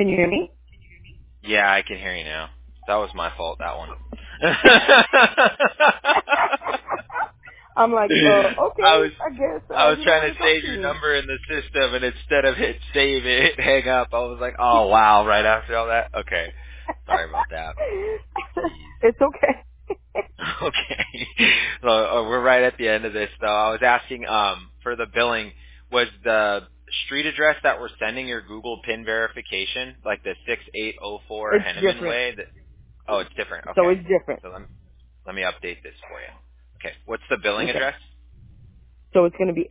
Can you hear me? Yeah, I can hear you now. That was my fault, that one. I'm like, I okay, was I guess I was you don't trying want to to talk save to your me. number in the system, and instead of hit save it, hang up. I was like, oh wow, right after all that. Okay, sorry about that. Jeez. It's okay. Okay, so we're right at the end of this, though. I was asking for the billing, was the street address that we're sending your Google PIN verification, like the 6804 It's Henneman different. Way? Oh, it's different. So Okay, it's different. so let me update this for you. Okay, what's the billing Okay. address? So it's going to be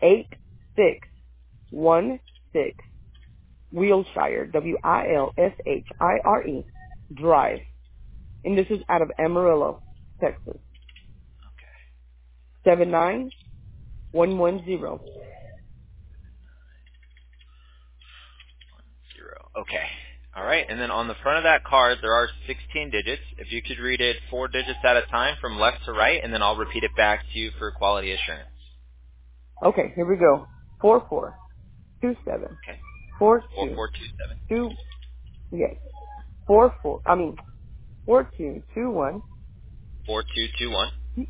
8616 Wilshire, Wilshire Drive. And this is out of Amarillo, Texas. Okay. 79110. 0. Okay. All right. And then on the front of that card, there are 16 digits. If you could read it 4 digits at a time from left to right, and then I'll repeat it back to you for quality assurance. Okay, here we go. 4427 Okay. 42 4427 yes. 44 I mean 4221 4221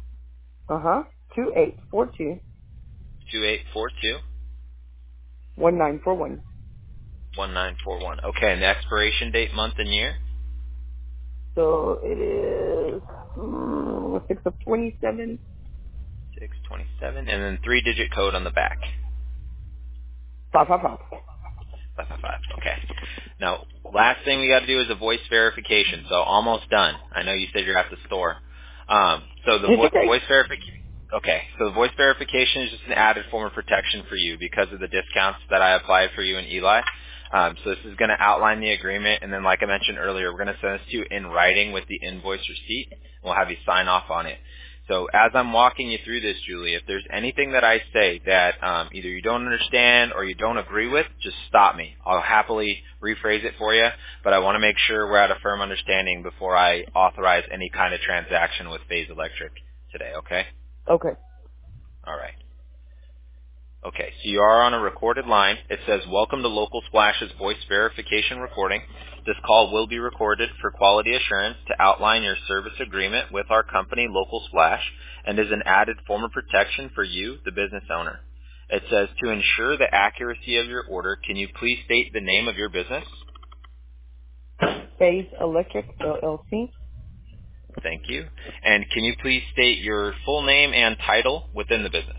2842 2842 1941. 1941. Okay. And the expiration date, month, and year? So it is 6 of 27. 627. And then 3-digit code on the back. 555. 555. Okay. Now, last thing we got to do is a voice verification. So almost done. I know you said you're at the store. So the It's okay. voice verification. Okay. So the voice verification is just an added form of protection for you because of the discounts that I applied for you and Eli. So this is going to outline the agreement, and then like I mentioned earlier, we're going to send this to you in writing with the invoice receipt. We'll have you sign off on it. So as I'm walking you through this, Julie, if there's anything that I say that either you don't understand or you don't agree with, just stop me. I'll happily rephrase it for you, but I want to make sure we're at a firm understanding before I authorize any kind of transaction with Phase Electric today, okay? Okay. All right. Okay, so you are on a recorded line. It says, welcome to Local Splash's voice verification recording. This call will be recorded for quality assurance to outline your service agreement with our company, Local Splash, and is an added form of protection for you, the business owner. It says, to ensure the accuracy of your order, can you please state the name of your business? Phase Electric LLC. Thank you. And can you please state your full name and title within the business?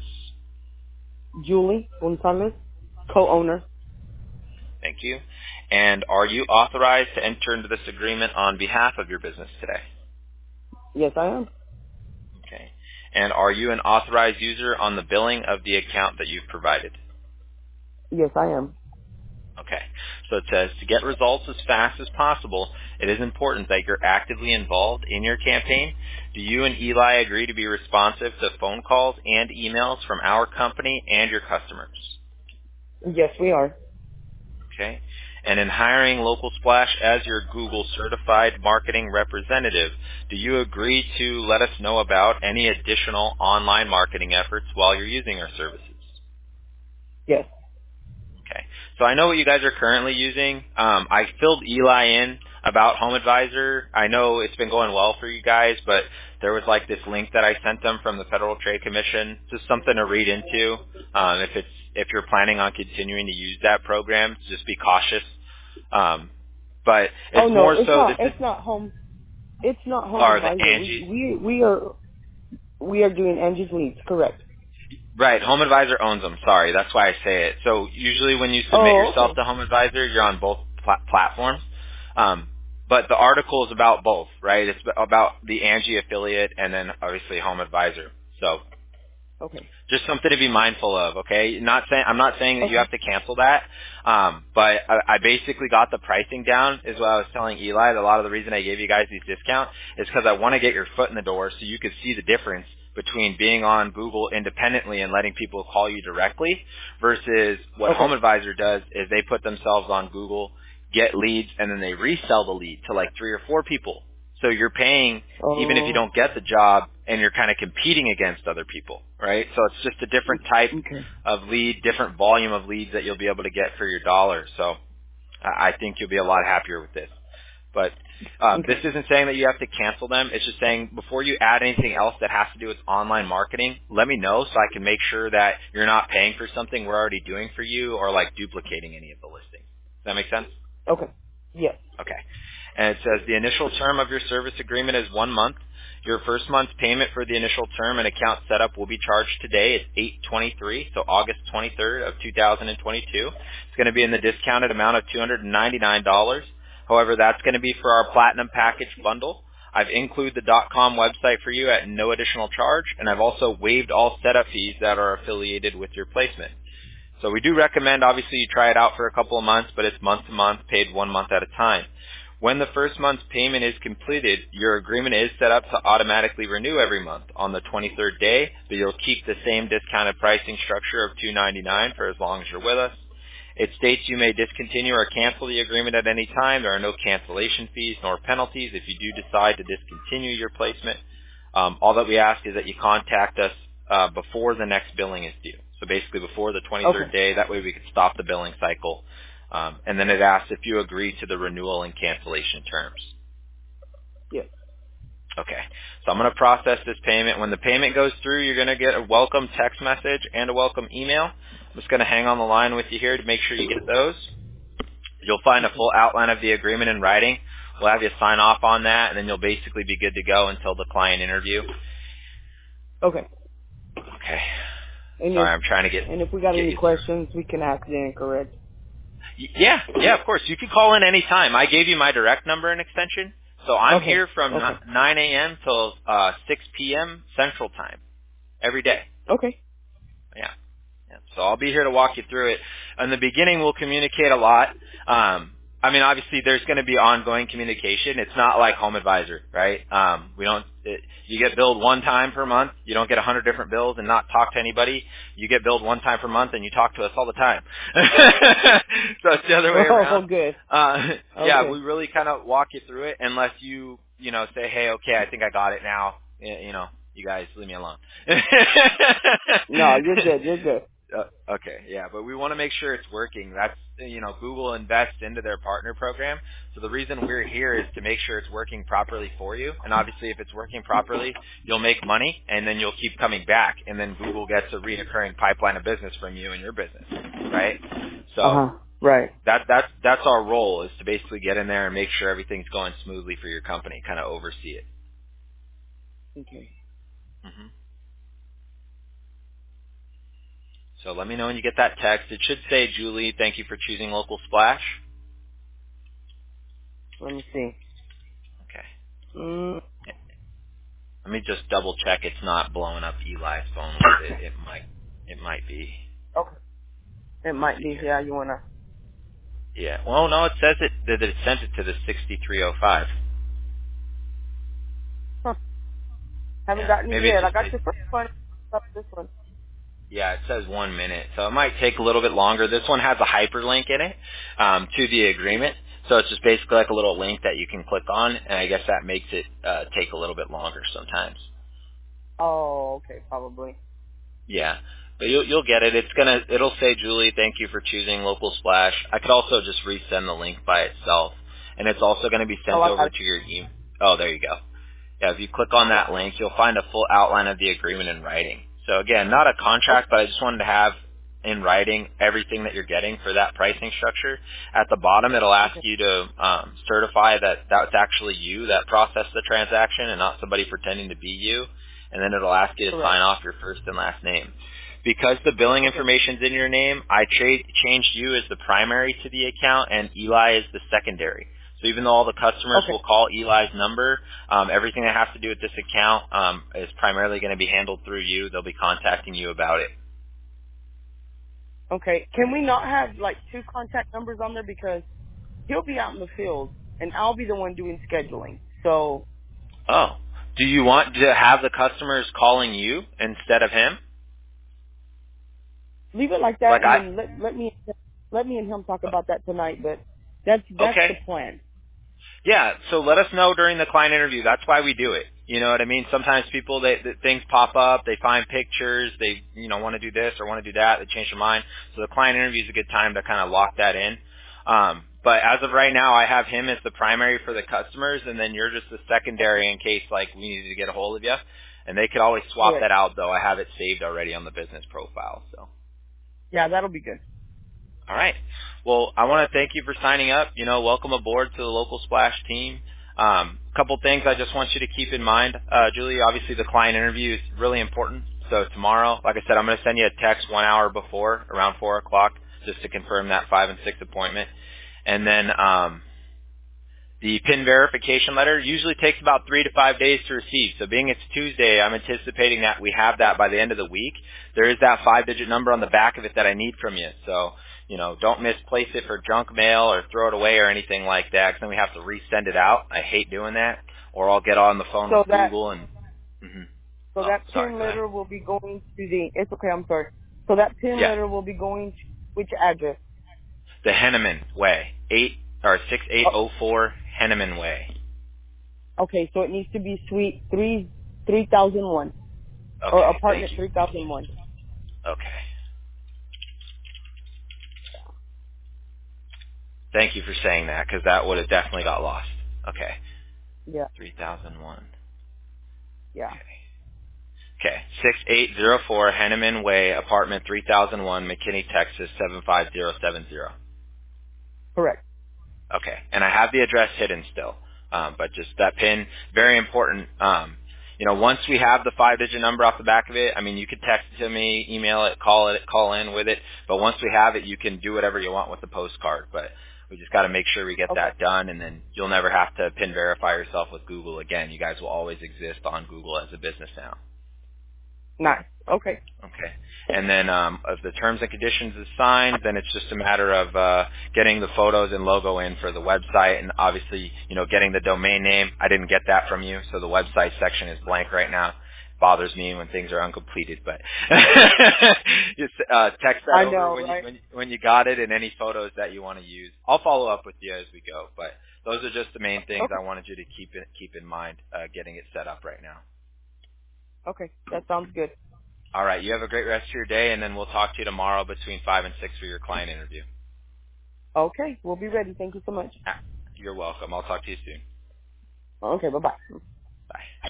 Julie Gonzalez, co-owner. Thank you. And are you authorized to enter into this agreement on behalf of your business today? Yes, I am. Okay. And are you an authorized user on the billing of the account that you've provided? Yes, I am. Okay. So it says, to get results as fast as possible, it is important that you're actively involved in your campaign. Do you and Eli agree to be responsive to phone calls and emails from our company and your customers? Yes, we are. Okay. And in hiring Local Splash as your Google certified marketing representative, do you agree to let us know about any additional online marketing efforts while you're using our services? Yes. Okay. So I know what you guys are currently using. I filled Eli in about Home Advisor. I know it's been going well for you guys, but there was like this link that I sent them from the Federal Trade Commission, just something to read into. If you're planning on continuing to use that program, just be cautious. But Oh it's no, more it's so not. this is It's not home. It's not Home or the Advisor. Angie's. We are doing Angie's Leads. Correct. Right, Home Advisor owns them. Sorry, that's why I say it. So usually when you submit Oh, yourself okay. to Home Advisor, you're on both platforms. But the article is about both, right? It's about the Angie affiliate and then obviously Home Advisor. So Okay. just something to be mindful of, okay? I'm not saying that you Okay. have to cancel that, but I basically got the pricing down is what I was telling Eli. That a lot of the reason I gave you guys these discounts is because I want to get your foot in the door so you could see the difference between being on Google independently and letting people call you directly versus what Home Okay. Advisor does is they put themselves on Google, get leads, and then they resell the lead to like 3 or 4 people. So you're paying even if you Oh. don't get the job and you're kind of competing against other people, right? So it's just a different type Okay. of lead, different volume of leads that you'll be able to get for your dollar. So I think you'll be a lot happier with this. But Okay. this isn't saying that you have to cancel them. It's just saying before you add anything else that has to do with online marketing, let me know so I can make sure that you're not paying for something we're already doing for you or like duplicating any of the listings. Does that make sense? Okay. Yes. Okay. And it says the initial term of your service agreement is 1 month. Your first month's payment for the initial term and account setup will be charged today. It's 8/23, so August 23rd of 2022. It's going to be in the discounted amount of $299. However, that's going to be for our Platinum Package bundle. I've included the .com website for you at no additional charge, and I've also waived all setup fees that are affiliated with your placement. So we do recommend, obviously, you try it out for a couple of months, but it's month to month, paid 1 month at a time. When the first month's payment is completed, your agreement is set up to automatically renew every month on the 23rd day, but you'll keep the same discounted pricing structure of $299 for as long as you're with us. It states you may discontinue or cancel the agreement at any time. There are no cancellation fees nor penalties if you do decide to discontinue your placement. All that we ask is that you contact us before the next billing is due. So basically before the 23rd day, that way we can stop the billing cycle. And then it asks if you agree to the renewal and cancellation terms. Yes. Okay. So I'm going to process this payment. When the payment goes through, you're going to get a welcome text message and a welcome email. I'm just going to hang on the line with you here to make sure you get those. You'll find a full outline of the agreement in writing. We'll have you sign off on that, and then you'll basically be good to go until the client interview. Okay. Okay. And Sorry, I'm trying to get... And if we got any questions, we can ask then, correct? Yeah, of course. You can call in any time. I gave you my direct number and extension. So I'm here from 9 a.m. till 6 p.m. Central Time every day. Okay. Yeah. So I'll be here to walk you through it. In the beginning, we'll communicate a lot. I mean, obviously, there's going to be ongoing communication. It's not like Home Advisor, right? You get billed one time per month. You don't get 100 different bills and not talk to anybody. You get billed one time per month and you talk to us all the time. So it's the other way around. Oh, good. Yeah, we really kind of walk you through it unless you say, hey, okay, I think I got it now. You guys leave me alone. No, you're good. You're good. Okay, yeah, but we want to make sure it's working. That's, Google invests into their partner program. So the reason we're here is to make sure it's working properly for you. And obviously, if it's working properly, you'll make money, and then you'll keep coming back. And then Google gets a reoccurring pipeline of business from you and your business, right? So right. That's our role, is to basically get in there and make sure everything's going smoothly for your company, kind of oversee it. Okay. Mm-hmm. So let me know when you get that text. It should say, Julie, thank you for choosing Local Splash. Let me see. Okay. Let me just double check it's not blowing up Eli's phone. It might be. Okay. It might be. Yeah, you wanna? Yeah. Well, no, it says that it sent it to the 6305. Huh. Haven't gotten it Maybe yet. I got your first one. Up this one. Yeah, it says 1 minute, so it might take a little bit longer. This one has a hyperlink in it to the agreement, so it's just basically like a little link that you can click on, and I guess that makes it take a little bit longer sometimes. Oh, okay, probably. Yeah, but you'll get it. It'll say, Julie, thank you for choosing Local Splash. I could also just resend the link by itself, and it's also going to be sent over to your email. Oh, there you go. Yeah, if you click on that link, you'll find a full outline of the agreement in writing. So again, not a contract, but I just wanted to have in writing everything that you're getting for that pricing structure. At the bottom, it'll ask you to certify that that's actually you that processed the transaction and not somebody pretending to be you. And then it'll ask you to sign off your first and last name. Because the billing information's in your name, I changed you as the primary to the account and Eli is the secondary. So even though all the customers will call Eli's number, everything that has to do with this account is primarily going to be handled through you. They'll be contacting you about it. Okay. Can we not have like 2 contact numbers on there, because he'll be out in the field and I'll be the one doing scheduling. So. Oh. Do you want to have the customers calling you instead of him? Leave it like that, and then let me and him talk about that tonight. But that's the plan. Yeah, so let us know during the client interview. That's why we do it. You know what I mean? Sometimes people, things pop up, they find pictures, they want to do this or want to do that, they change their mind. So the client interview is a good time to kind of lock that in. But as of right now, I have him as the primary for the customers, and then you're just the secondary in case like we needed to get a hold of you. And they could always swap Correct. that out, though. I have it saved already on the business profile. So, Yeah, that'll be good. all right. Well, I want to thank you for signing up. Welcome aboard to the Local Splash team. A couple things I just want you to keep in mind, Julie. Obviously, the client interview is really important. So tomorrow, like I said, I'm going to send you a text 1 hour before, around 4 o'clock, just to confirm that 5 and 6 appointment. And then the PIN verification letter usually takes about 3 to 5 days to receive. So being it's Tuesday, I'm anticipating that we have that by the end of the week. There is that 5-digit number on the back of it that I need from you. So, don't misplace it for junk mail or throw it away or anything like that, because then we have to resend it out. I hate doing that. Or I'll get on the phone So with that Google and... Mhm. so Oh, that sorry. PIN Go ahead. letter will be going to the. It's okay. I'm sorry. So that PIN Yeah. letter will be going to which address? The Henneman Way. 6804 Henneman Way. Okay, so it needs to be Suite 3001 or Okay. Thank Apartment you. 3001. Okay. Thank you for saying that, because that would have definitely got lost. Okay. Yeah, 3001. yeah, Okay. Okay. 6804 Henneman Way, apartment 3001, McKinney, Texas 75070. correct. Okay. And I have the address hidden still. But just that PIN, very important. Once we have the 5-digit number off the back of it, I mean, you could text it to me, email it, call in with it. But once we have it, you can do whatever you want with the postcard. But we just got to make sure we get Okay, that done, and then you'll never have to PIN verify yourself with Google again. You guys will always exist on Google as a business now. nice. Okay, Okay. And then if the terms and conditions is signed, then it's just a matter of getting the photos and logo in for the website, and obviously, getting the domain name. I didn't get that from you, so the website section is blank right now. It bothers me when things are uncompleted, but just text that I over know, when you right? when you got it, and any photos that you want to use. I'll follow up with you as we go, but those are just the main things Okay, I wanted you to keep in mind getting it set up right now. okay, that sounds good. All right. You have a great rest of your day, and then we'll talk to you tomorrow between 5 and 6 for your client interview. Okay, we'll be ready. Thank you so much. You're welcome. I'll talk to you soon. Okay, bye bye. Bye.